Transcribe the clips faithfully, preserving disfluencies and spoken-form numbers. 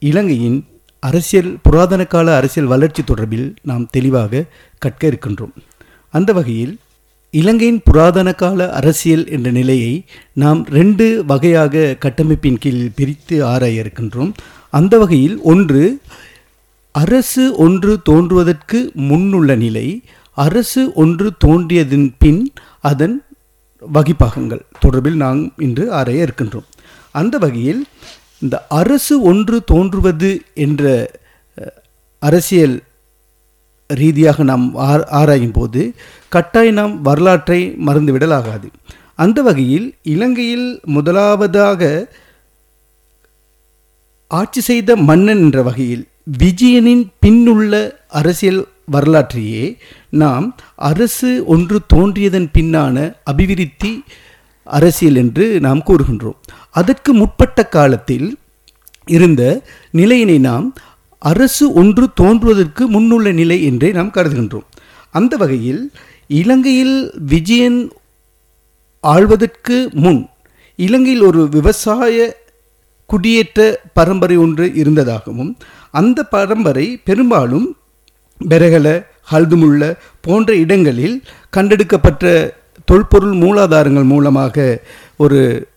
இலங்கையின் அரசியல் புராதன கால அரசியல் வளர்ச்சி தொடர்பில் நாம் தெளிவாக கற்க இருக்கின்றோம். அந்த வகையில் இலங்கையின் புராதன கால அரசியல் என்ற நிலையை நாம் ரெண்டு வகையாக கட்டமைப்பின் கீழ் பிரித்து ஆராய இருக்கின்றோம். அந்த வகையில் ஒன்று அரசு ஒன்று தோன்றுவதற்கு முன்னுள்ள நிலை, அரசு ஒன்று தோன்றியதன் பின் அதன் வகிப்பாகங்கள் தொடர்பில் நாம் இன்று ஆராய இருக்கின்றோம். அந்த வகையில் இந்த அரசு ஒன்று தோன்றுவது என்ற அரசியல் ரீதியாக நாம் ஆராயும் போது கட்டாயம் நாம் வரலாற்றை மறந்துவிடலாகாது. அந்த வகையில் இலங்கையில் முதலாவதாக ஆட்சி செய்த மன்னன் என்ற வகையில் விஜயனின் பின்னுள்ள அரசியல் வரலாற்றையே நாம் அரசு ஒன்று தோன்றியதன் பின்னான அபிவிருத்தி அரசியல் என்று நாம் கூறுகின்றோம். அதற்கு முற்பட்ட காலத்தில் இருந்த நிலையினை நாம் அரசு ஒன்று தோன்றுவதற்கு முன்னுள்ள நிலை என்றே நாம் கருதுகின்றோம். அந்த வகையில் இலங்கையில் விஜயன் ஆள்வதற்கு முன் இலங்கையில் ஒரு விவசாய குடியேற்ற பரம்பரை ஒன்று இருந்ததாகவும், அந்த பரம்பரை பெரும்பாலும் பெரகல, ஹல்துமுல்ல போன்ற இடங்களில் கண்டெடுக்கப்பட்ட தொல்பொருள் மூலாதாரங்கள் மூலமாக ஒரு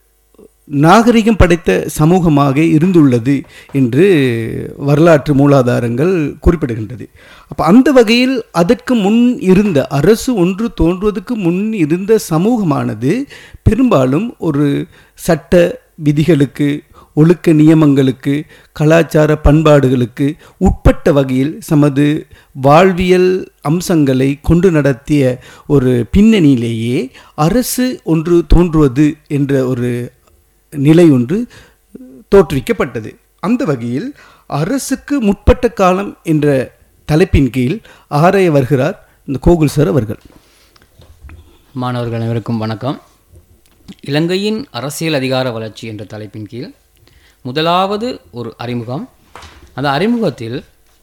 நாகரிகம் படைத்த சமூகமாக இருந்துள்ளது என்று வரலாற்று மூலாதாரங்கள் குறிப்பிடுகின்றது. அப்போ அந்த வகையில் அதற்கு முன் இருந்த அரசு ஒன்று தோன்றுவதற்கு முன் இருந்த சமூகமானது பெரும்பாலும் ஒரு சட்ட விதிகளுக்கு, ஒழுக்க நியமங்களுக்கு, கலாச்சார பண்பாடுகளுக்கு உட்பட்ட வகையில் சமது வாழ்வியல் அம்சங்களை கொண்டு நடத்திய ஒரு பின்னணியிலேயே அரசு ஒன்று தோன்றுவது என்ற ஒரு நிலை ஒன்று தோற்றுவிக்கப்பட்டது. அந்த வகையில் அரசுக்கு முற்பட்ட காலம் என்ற தலைப்பின் கீழ் ஆராய வருகிறார் இந்த கோகுல் சார் அவர்கள். மாணவர்கள் அனைவருக்கும் வணக்கம். இலங்கையின் அரசியல் அதிகார வளர்ச்சி என்ற தலைப்பின் கீழ் முதலாவது ஒரு அறிமுகம். அந்த அறிமுகத்தில்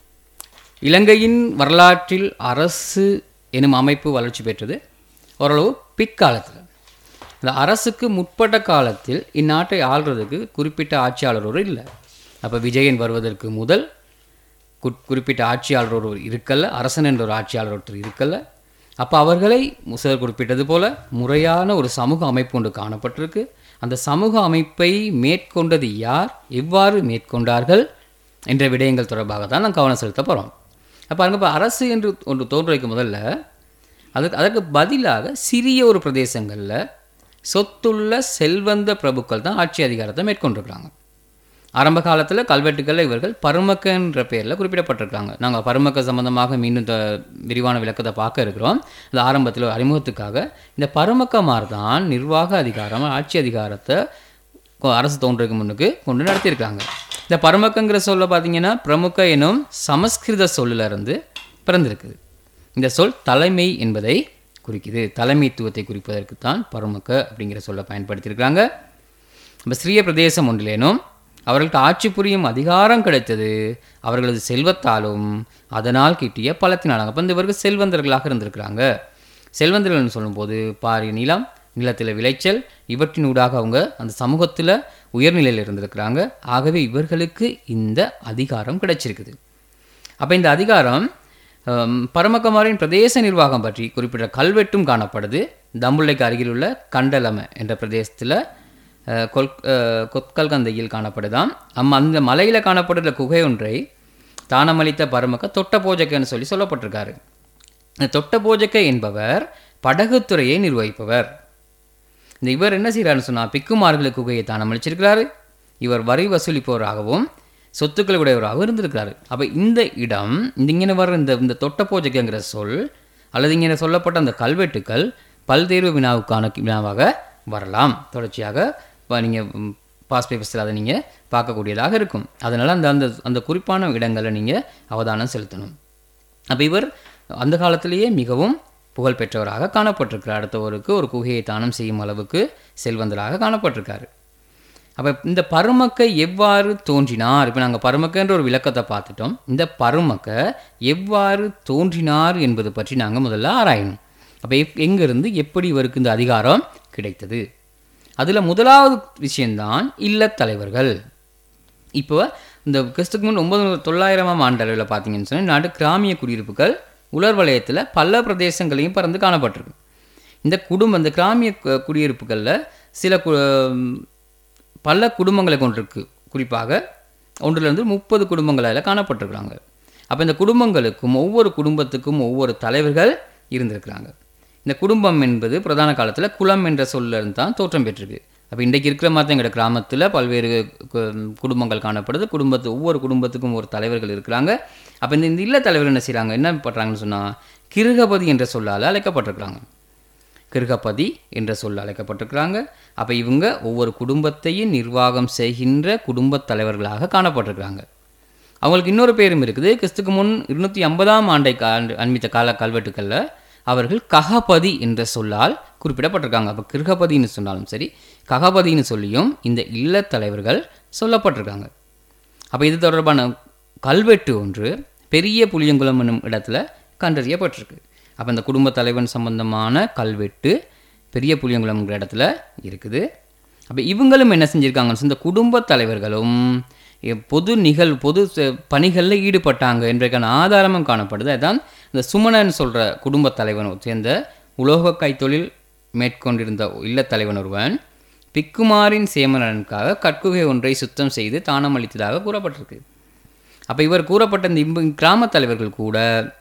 இலங்கையின் வரலாற்றில் அரசு எனும் அமைப்பு வளர்ச்சி பெற்றது ஓரளவு பிற்காலத்தில். இந்த அரசுக்கு முற்பட்ட காலத்தில் இந்நாட்டை ஆள்றதுக்கு குறிப்பிட்ட ஆட்சியாளர் ஒரு இல்லை. அப்போ விஜயன் வருவதற்கு முதல் குறிப்பிட்ட ஆட்சியாளர் ஒரு இருக்கல்ல, அரசன் என்ற ஒரு ஆட்சியாளர் ஒருத்தர் இருக்கல்ல. அப்போ அவர்களை முசர் குறிப்பிட்டது போல முறையான ஒரு சமூக அமைப்பு ஒன்று காணப்பட்டிருக்கு. அந்த சமூக அமைப்பை மேற்கொண்டது யார், எவ்வாறு மேற்கொண்டார்கள் என்ற விடயங்கள் தொடர்பாக தான் நான் கவனம் செலுத்த போகிறோம். அப்போ அங்கே இப்போ அரசு என்று ஒன்று தோன்றுவதற்கு முதல்ல அதுக்கு அதற்கு பதிலாக சிறிய ஒரு பிரதேசங்களில் சொத்துள்ள செல்வந்த பிரபுக்கள் தான் ஆட்சி அதிகாரத்தை மேற்கொண்டிருக்கிறாங்க. ஆரம்ப காலத்தில் கல்வெட்டுக்களில் இவர்கள் பருமக்க என்ற பெயரில் குறிப்பிடப்பட்டிருக்காங்க. நாங்கள் பருமக்க சம்பந்தமாக மீண்டும் த விரிவான விளக்கத்தை பார்க்க இருக்கிறோம். இந்த ஆரம்பத்தில் ஒரு அறிமுகத்துக்காக இந்த பருமக்கமார் தான் நிர்வாக அதிகாரம், ஆட்சி அதிகாரத்தை அரசு தோன்றதுக்கு முன்னுக்கு கொண்டு நடத்தியிருக்காங்க. இந்த பருமக்கங்கிற சொல்ல பார்த்தீங்கன்னா பிரமுக எனும் சமஸ்கிருத சொல்லிலிருந்து பிறந்திருக்குது. இந்த சொல் தலைமை என்பதை குறிக்குது. தலைமைத்துவத்தை குறிப்பதற்கு தான் பருமக்க அப்படிங்கிற சொல்லை பயன்படுத்தியிருக்கிறாங்க. இப்போ சிறிய பிரதேசம் ஒன்றிலேனும் அவர்களுக்கு ஆட்சி புரியும் அதிகாரம் கிடைத்தது அவர்களது செல்வத்தாலும் அதனால் கிட்டிய பலத்தினாலும். அப்போ இந்த இவர்கள் செல்வந்தர்களாக இருந்திருக்கிறாங்க. செல்வந்தர்கள்னு சொல்லும்போது பாரிய நிலம், நிலத்தில் விளைச்சல், இவற்றின் ஊடாக அவங்க அந்த சமூகத்தில் உயர்நிலையில் இருந்திருக்கிறாங்க. ஆகவே இவர்களுக்கு இந்த அதிகாரம் கிடைச்சிருக்குது. அப்போ இந்த அதிகாரம் பரமக்கமாரின் பிரதேச நிர்வாகம் பற்றி குறிப்பிட்ட கல்வெட்டும் காணப்படுது. தம்புள்ளைக்கு அருகில் உள்ள கண்டலம என்ற பிரதேசத்தில் கொல் கொத்கல்கந்தையில் காணப்படுதான். அம் அந்த மலையில் காணப்படுகிற குகை ஒன்றை தானமளித்த பரமக்க தொட்ட போஜக்கன்னு சொல்லி சொல்லப்பட்டிருக்காரு. இந்த தொட்ட போஜக்க என்பவர் படகுத்துறையை நிர்வகிப்பவர். இந்த இவர் என்ன செய்கிறாருன்னு சொன்னால் பிக்குமார்களுக்கு குகையை தானமளிச்சிருக்கிறாரு. இவர் வரி வசூலிப்பவராகவும் சொத்துக்களை உடையவராகவும் இருந்திருக்கிறாரு. அப்போ இந்த இடம் இந்த இங்கே வர இந்த இந்த தொட்ட போஜக்கங்கிற சொல் அல்லது இங்கே சொல்லப்பட்ட அந்த கல்வெட்டுக்கள் பல்தேர்வு வினாவுக்கான வினாவாக வரலாம். தொடர்ச்சியாக நீங்கள் பாஸ் பேப்பர்ஸில் அதை நீங்கள் பார்க்கக்கூடியதாக இருக்கும். அதனால் அந்த அந்த அந்த குறிப்பான இடங்களை நீங்கள் அவதானம் செலுத்தணும். அப்போ இவர் அந்த காலத்திலேயே மிகவும் புகழ் பெற்றவராக காணப்பட்டிருக்கிறார். அடுத்தவருக்கு ஒரு குகையை தானம் செய்யும் அளவுக்கு செல்வந்தராக காணப்பட்டிருக்காரு. அப்போ இந்த பருமக்க எவ்வாறு தோன்றினார், இப்போ நாங்கள் பருமக்கன்ற ஒரு விளக்கத்தை பார்த்துட்டோம். இந்த பருமக்க எவ்வாறு தோன்றினார் என்பது பற்றி நாங்கள் முதல்ல ஆராயணும். அப்போ எப் எங்கேருந்து எப்படி இவருக்கு இந்த அதிகாரம் கிடைத்தது? அதில் முதலாவது விஷயந்தான் இல்லத்தலைவர்கள். இப்போ இந்த கிறிஸ்துக்கு முன் ஒன்பது தொள்ளாயிரமாம் ஆண்டு அளவில் பார்த்தீங்கன்னு சொன்னால் நாட்டு கிராமிய குடியிருப்புகள் உலர் வலயத்தில் பல பிரதேசங்களையும் பறந்து காணப்பட்டிருக்கு. இந்த குடும்பம் இந்த கிராமிய குடியிருப்புகளில் சில கு பல குடும்பங்களை கொண்டிருக்கு. குறிப்பாக ஒன்றிலிருந்து முப்பது குடும்பங்களில் காணப்பட்டிருக்கிறாங்க. அப்போ இந்த குடும்பங்களுக்கும் ஒவ்வொரு குடும்பத்துக்கும் ஒவ்வொரு தலைவர்கள் இருந்திருக்கிறாங்க. இந்த குடும்பம் என்பது பிரதான காலத்தில் குலம் என்ற சொல்லிருந்து தான் தோற்றம் பெற்றிருக்கு. அப்போ இன்றைக்கு இருக்கிற மாதிரி எங்களோட கிராமத்தில் பல்வேறு குடும்பங்கள் காணப்படுது. குடும்பத்து ஒவ்வொரு குடும்பத்துக்கும் ஒரு தலைவர்கள் இருக்கிறாங்க. அப்போ இந்த இல்ல தலைவர்கள் என்ன செய்கிறாங்க, என்ன பண்ணுறாங்கன்னு சொன்னால் கிருகபதி என்ற சொல்லால் அழைக்கப்பட்டிருக்கிறாங்க. கிருகபதி என்ற சொல் அழைக்கப்பட்டிருக்கிறாங்க. அப்போ இவங்க ஒவ்வொரு குடும்பத்தையும் நிர்வாகம் செய்கின்ற குடும்பத் தலைவர்களாக காணப்பட்டிருக்கிறாங்க. அவங்களுக்கு இன்னொரு பேரும் இருக்குது. கிறிஸ்துக்கு முன் இருநூற்றி ஐம்பதாம் ஆண்டை ஆண்டு அண்மித்த கால கல்வெட்டுக்களில் அவர்கள் ககபதி என்ற சொல்லால் குறிப்பிடப்பட்டிருக்காங்க. அப்போ கிருகபதின்னு சொன்னாலும் சரி, ககபதின்னு சொல்லியும் இந்த இல்லத் தலைவர்கள் சொல்லப்பட்டிருக்காங்க. அப்போ இது தொடர்பான கல்வெட்டு ஒன்று பெரிய புளியங்குளம் என்னும் இடத்துல கண்டறியப்பட்டிருக்கு. அப்போ இந்த குடும்ப தலைவன் சம்பந்தமான கல்வெட்டு பெரிய புளியங்குளம்ங்கிற இடத்துல இருக்குது. அப்போ இவங்களும் என்ன செஞ்சுருக்காங்கன்னு இந்த குடும்ப தலைவர்களும் பொது நிகழ் பொது பணிகளில் ஈடுபட்டாங்க என்பதற்கான ஆதாரமும் காணப்படுது. அதுதான் இந்த சுமணன் சொல்கிற குடும்ப தலைவன் சேர்ந்த உலோக கைத்தொழில் மேற்கொண்டிருந்த இல்லத்தலைவன் ஒருவன் பிக்குமாரின் சேமனனுக்காக கற்குகை ஒன்றை சுத்தம் செய்து தானம் அளித்ததாக கூறப்பட்டிருக்கு. அப்போ இவர் கூறப்பட்ட இந்த இம்ப கிராம தலைவர்கள் கூட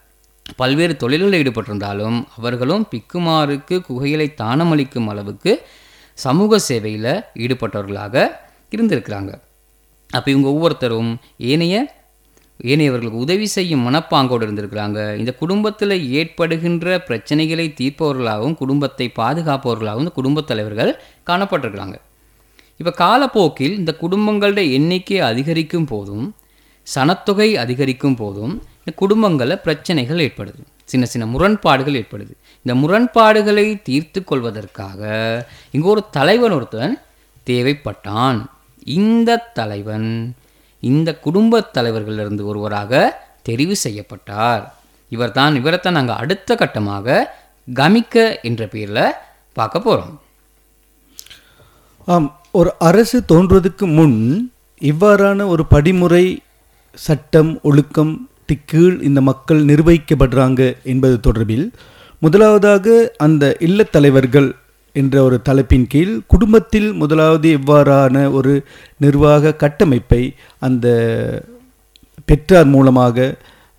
பல்வேறு தொழில்களில் ஈடுபட்டிருந்தாலும் அவர்களும் பிக்குமாருக்கு குகைகளை தானமளிக்கும் அளவுக்கு சமூக சேவையில் ஈடுபட்டவர்களாக இருந்திருக்கிறாங்க. அப்போ இவங்க ஒவ்வொருத்தரும் ஏனைய ஏனையவர்களுக்கு உதவி செய்யும் மனப்பாங்கோடு இருந்திருக்கிறாங்க. இந்த குடும்பத்தில் ஏற்படுகின்ற பிரச்சனைகளை தீர்ப்பவர்களாகவும் குடும்பத்தை பாதுகாப்பவர்களாகவும் இந்த குடும்பத் தலைவர்கள் காணப்பட்டிருக்கிறாங்க. இப்போ காலப்போக்கில் இந்த குடும்பங்களுடைய எண்ணிக்கை அதிகரிக்கும் போதும் சனத்தொகை அதிகரிக்கும் போதும் இந்த குடும்பங்களில் பிரச்சனைகள் ஏற்படுது, சின்ன சின்ன முரண்பாடுகள் ஏற்படுது. இந்த முரண்பாடுகளை தீர்த்து கொள்வதற்காக இங்கே ஒரு தலைவன் ஒருத்தன் தேவைப்பட்டான். இந்த தலைவன் இந்த குடும்பத் தலைவர்களிலிருந்து ஒருவராக தெரிவு செய்யப்பட்டார். இவர் தான் இவரைத்தான் நாங்கள் அடுத்த கட்டமாக கமிக்க என்ற பேரில் பார்க்க போகிறோம். ஆம், ஒரு அரசு தோன்றுவதற்கு முன் இவ்வாறான ஒரு படிமுறை சட்டம் ஒழுக்கம் கீழ் இந்த மக்கள் நிர்வகிக்கப்படுறாங்க என்பது தொடர்பில் முதலாவதாக அந்த இல்லத்தலைவர்கள் என்ற ஒரு தலைப்பின் கீழ் குடும்பத்தில் முதலாவது எவ்வாறான ஒரு நிர்வாக கட்டமைப்பை அந்த பெற்றார் மூலமாக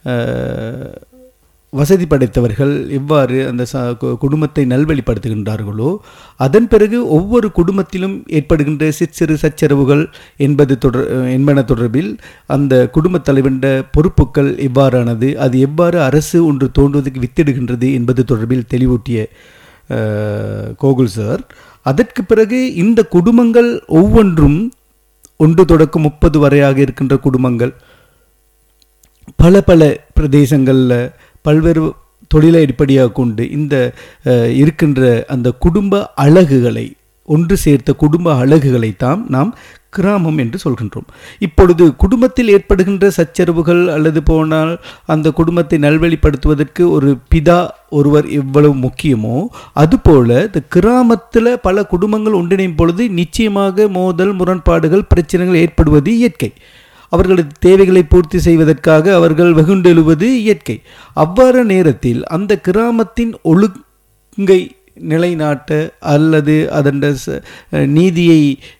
வசதி படைத்தவர்கள் எவ்வாறு அந்த ச குடும்பத்தை நல்வழிப்படுத்துகின்றார்களோ அதன் பிறகு ஒவ்வொரு குடும்பத்திலும் ஏற்படுகின்ற சிற்சிறு சச்சரவுகள் என்பது தொடர் என்பன தொடர்பில் அந்த குடும்பத் தலைவண்ட பொறுப்புகள் எவ்வாறானது, அது எவ்வாறு அரசு ஒன்று தோன்றுவதற்கு வித்திடுகின்றது என்பது தொடர்பில் தெளிவூட்டிய கோகுல் சார், அதற்கு பிறகு இந்த குடும்பங்கள் ஒவ்வொன்றும் ஒன்று தொடக்கம் முப்பது வரையாக இருக்கின்ற குடும்பங்கள் பல பல பிரதேசங்களில் பல்வேறு தொழிலை அடிப்படையாக கொண்டு இந்த இருக்கின்ற அந்த குடும்ப அழகுகளை ஒன்று சேர்த்த குடும்ப அழகுகளைத்தான் நாம் கிராமம் என்று சொல்கின்றோம். இப்பொழுது குடும்பத்தில் ஏற்படுகின்ற சச்சரவுகள் அல்லது போனால் அந்த குடும்பத்தை நல்வழிப்படுத்துவதற்கு ஒரு பிதா ஒருவர் எவ்வளவு முக்கியமோ அதுபோல இந்த கிராமத்தில் பல குடும்பங்கள் ஒன்றிணையும் பொழுது நிச்சயமாக மோதல் முரண்பாடுகள் பிரச்சனைகள் ஏற்படுவது இயற்கை. அவர்களது தேவைகளை பூர்த்தி செய்வதற்காக அவர்கள் வெகுண்டெழுவது இயற்கை. அவ்வாறு நேரத்தில் அந்த கிராமத்தின் ஒழுங்கை நிலைநாட்ட அல்லது அதன் நீதியை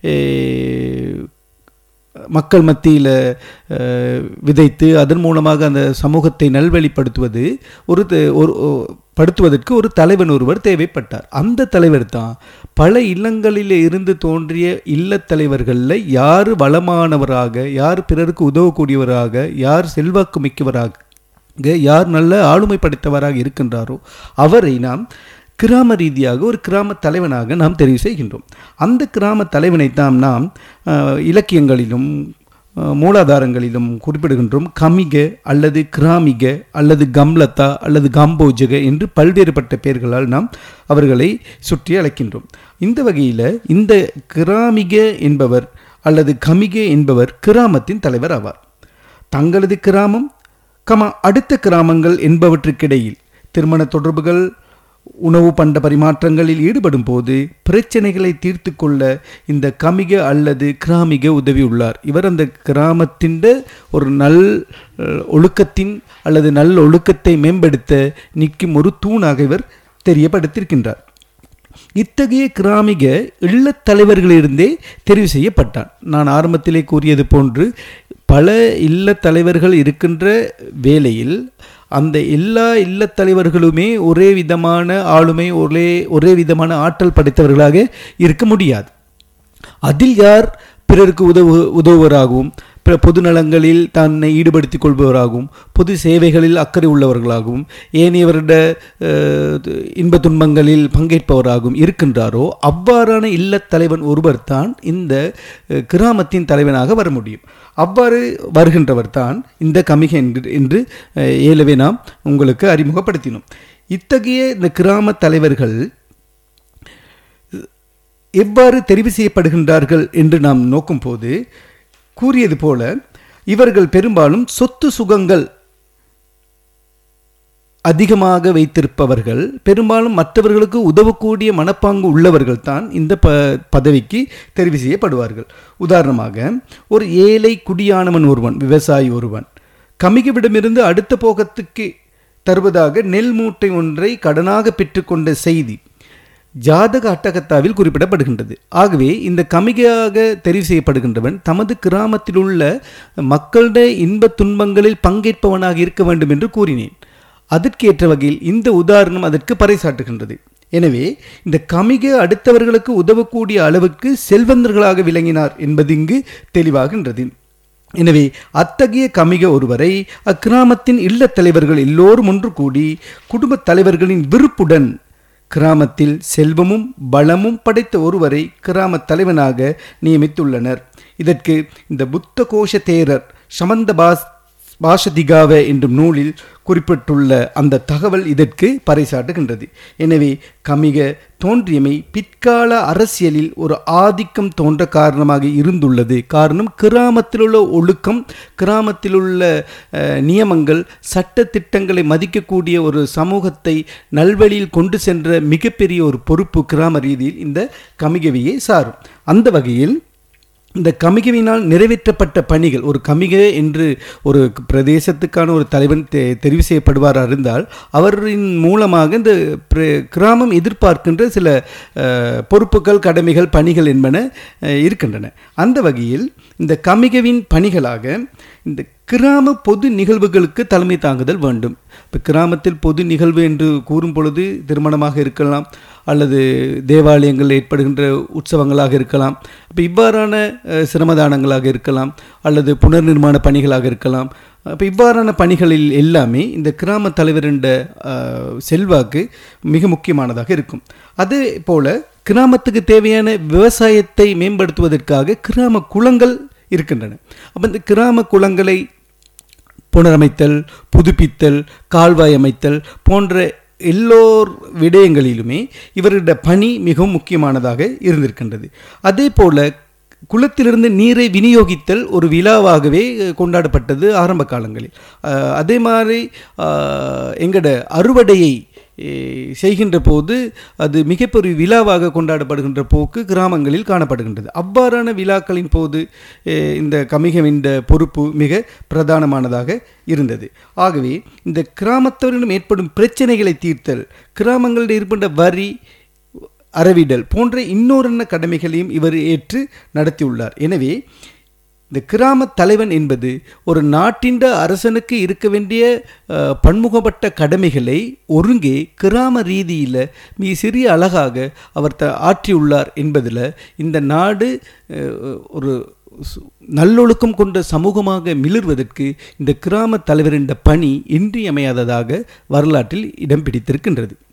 மக்கள் மத்தியில் விதைத்து அதன் மூலமாக அந்த சமூகத்தை நல்வழிப்படுத்துவது ஒரு ஒரு படுத்துவதற்கு ஒரு தலைவன் ஒருவர் தேவைப்பட்டார். அந்த தலைவர் தான் பல இல்லங்களில் இருந்து தோன்றிய இல்லத் தலைவர்களில் யார் வளமானவராக, யார் பிறருக்கு உதவக்கூடியவராக, யார் செல்வாக்கு மிக்கவராக, யார் நல்ல ஆளுமை படைத்தவராக இருக்கின்றாரோ அவரை நாம் கிராம ரீதியாக ஒரு கிராம தலைவனாக நாம் தெரிவு செய்கின்றோம். அந்த கிராம தலைவனைத்தான் நாம் இலக்கியங்களிலும் மூலாதாரங்களிலும் குறிப்பிடுகின்றோம். கமிக அல்லது கிராமிக அல்லது கம்லதா அல்லது கம்போஜக என்று பல்வேறுபட்ட பெயர்களால் நாம் அவர்களை சுற்றி அழைக்கின்றோம். இந்த வகையில் இந்த கிராமிக என்பவர் அல்லது கமிக என்பவர் கிராமத்தின் தலைவர் ஆவார். தங்களது கிராமம் கமா அடுத்த கிராமங்கள் என்பவற்றுக்கிடையில் திருமண தொடர்புகள் உணவு பண்ட பரிமாற்றங்களில் ஈடுபடும் போது பிரச்சனைகளை தீர்த்து கொள்ள இந்த கமிக அல்லது கிராமிக உதவியுள்ளார். இவர் அந்த கிராமத்தின் ஒரு நல் ஒழுக்கத்தின் அல்லது நல் ஒழுக்கத்தை மேம்படுத்த நிற்கும் ஒரு தூணாக இவர் தெரியப்படுத்தியிருக்கின்றார். இத்தகைய கிராமிக இல்லத் தலைவர்களிலிருந்தே தெரிவு செய்யப்பட்டான். நான் ஆரம்பத்திலே கூறியது போன்று பல இல்லத் தலைவர்கள் இருக்கின்ற வேளையில் அந்த எல்லா இல்லத் தலைவர்களுமே ஒரே விதமான ஆளுமை, ஒரே ஒரே விதமான ஆற்றல் படைத்தவர்களாக இருக்க முடியாது. அதில் யார் பிறருக்கு உதவு உதவுவராகவும் பிற பொது நலங்களில் தன்னை ஈடுபடுத்திக் கொள்பவராகவும் பொது சேவைகளில் அக்கறை உள்ளவர்களாகவும் ஏனையவருடைய இன்ப துன்பங்களில் பங்கேற்பவராகவும் இருக்கின்றாரோ அவ்வாறான இல்லத் தலைவன் ஒருவர் தான் இந்த கிராமத்தின் தலைவனாக வர முடியும். அவ்வாறு வருகின்றவர் தான் இந்த கமிக என்று ஏலவே நாம் உங்களுக்கு அறிமுகப்படுத்தினோம். இத்தகைய இந்த கிராம தலைவர்கள் எவ்வாறு தெரிவு செய்யப்படுகின்றார்கள் என்று நாம் நோக்கும் போது கூறியது போல இவர்கள் பெரும்பாலும் சொத்து சுகங்கள் அதிகமாக வைத்திருப்பவர்கள், பெரும்பாலும் மற்றவர்களுக்கு உதவக்கூடிய மனப்பாங்கு உள்ளவர்கள் தான் இந்த ப பதவிக்கு தெரிவு செய்யப்படுவார்கள். உதாரணமாக ஒரு ஏழை குடியானவன் ஒருவன், விவசாயி ஒருவன் கமிகவிடமிருந்து அடுத்த போகத்துக்கு தருவதாக நெல் மூட்டை ஒன்றை கடனாக பெற்றுக்கொண்ட செய்தி ஜாதக அட்டகத்தாவில் குறிப்பிடப்படுகின்றது. ஆகவே இந்த கமிகையாக தெரிவு செய்யப்படுகின்றவன் தமது கிராமத்தில் உள்ள மக்களுடைய இன்ப துன்பங்களில் பங்கேற்பவனாக இருக்க வேண்டும் என்று கூறினேன். அதற்கேற்ற வகையில் இந்த உதாரணம் அதற்கு பறைசாட்டுகின்றது. எனவே இந்த கமிக அடுத்தவர்களுக்கு உதவக்கூடிய அளவுக்கு செல்வந்தர்களாக விளங்கினார் என்பது இங்கு தெளிவாகின்றது. எனவே அத்தகைய கமிக ஒருவரை அக்கிராமத்தின் இல்லத் தலைவர்கள் எல்லோரும் ஒன்று கூடி குடும்பத் தலைவர்களின் விருப்புடன் கிராமத்தில் செல்வமும் பலமும் படைத்த ஒருவரை கிராம தலைவனாக நியமித்துள்ளனர். இதற்கு இந்த புத்த கோஷ தேரர் சமந்த பாஸ் பாஷதிகாவ என்னும் நூலில் குறிப்பிட்டுள்ள அந்த தகவல் இதற்கு பறைசாட்டுகின்றது. எனவே கமிக தோன்றியமை பிற்கால அரசியலில் ஒரு ஆதிக்கம் தோன்ற காரணமாக இருந்துள்ளது. காரணம் கிராமத்தில் உள்ள ஒழுக்கம், கிராமத்தில் உள்ள நியமங்கள், சட்ட திட்டங்களை மதிக்கக்கூடிய ஒரு சமூகத்தை நல்வழியில் கொண்டு சென்ற மிகப்பெரிய ஒரு பொறுப்பு கிராம ரீதியில் இந்த கமிகவையே சாரும். அந்த வகையில் இந்த கமிகவினால் நிறைவேற்றப்பட்ட பணிகள், ஒரு கமிக என்று ஒரு பிரதேசத்துக்கான ஒரு தலைவன் தெ தெரிவு செய்யப்படுவார் இருந்தால் அவரின் மூலமாக இந்த கிராமம் எதிர்பார்க்கின்ற சில பொறுப்புகள், கடமைகள், பணிகள் என்பன இருக்கின்றன. அந்த வகையில் இந்த கமிகவின் பணிகளாக இந்த கிராம பொது நிகழ்வுகளுக்கு தலைமை தாங்குதல் வேண்டும். இப்போ கிராமத்தில் பொது நிகழ்வு என்று கூறும் பொழுது திருமணமாக இருக்கலாம், அல்லது தேவாலயங்கள் ஏற்படுகின்ற உற்சவங்களாக இருக்கலாம், இப்போ இவ்வாறான சிரமதானங்களாக இருக்கலாம், அல்லது புனர் நிர்மாண பணிகளாக இருக்கலாம். அப்போ இவ்வாறான பணிகளில் எல்லாமே இந்த கிராம தலைவரின் செல்வாக்கு மிக முக்கியமானதாக இருக்கும். அதே போல கிராமத்துக்கு தேவையான விவசாயத்தை மேம்படுத்துவதற்காக கிராம குளங்கள் இருக்கின்றன. அப்போ இந்த கிராம குளங்களை புனரமைத்தல், புதுப்பித்தல், கால்வாய் அமைத்தல் போன்ற எல்லோர் விடயங்களிலுமே இவருடைய பணி மிகவும் முக்கியமானதாக இருந்திருக்கின்றது. அதே போல குளத்திலிருந்து நீரை விநியோகித்தல் ஒரு விழாவாகவே கொண்டாடப்பட்டது ஆரம்ப காலங்களில். அதே மாதிரி எங்கட அறுவடையை செய்கின்ற போது அது மிகப்பெரிய விழாவாக கொண்டாடப்படுகின்ற போக்கு கிராமங்களில் காணப்படுகின்றது. அவ்வாறான விழாக்களின் போது இந்த கமிகவின் பொறுப்பு மிக பிரதானமானதாக இருந்தது. ஆகவே இந்த கிராமத்தவரிடம் ஏற்படும் பிரச்சனைகளை தீர்த்தல், கிராமங்களில் இருக்கின்ற வரி அறவிடல் போன்ற இன்னொரு கடமைகளையும் இவர் ஏற்று நடத்தியுள்ளார். எனவே இந்த கிராம தலைவன் என்பது ஒரு நாட்டின் அரசனுக்கு இருக்க வேண்டிய பன்முகப்பட்ட கடமைகளை ஒருங்கே கிராம ரீதியில் மிக சிறிய அழகாக அவர் த ஆற்றியுள்ளார் என்பதில் இந்த நாடு ஒரு நல்லொழுக்கம் கொண்ட சமூகமாக மிளர்வதற்கு இந்த கிராம தலைவரின் பணி இன்றியமையாததாக வரலாற்றில் இடம் பிடித்திருக்கின்றது.